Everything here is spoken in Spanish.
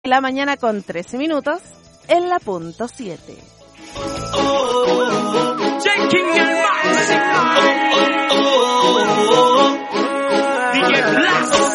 la mañana con 13 minutos en la punto 7. DJ Blast.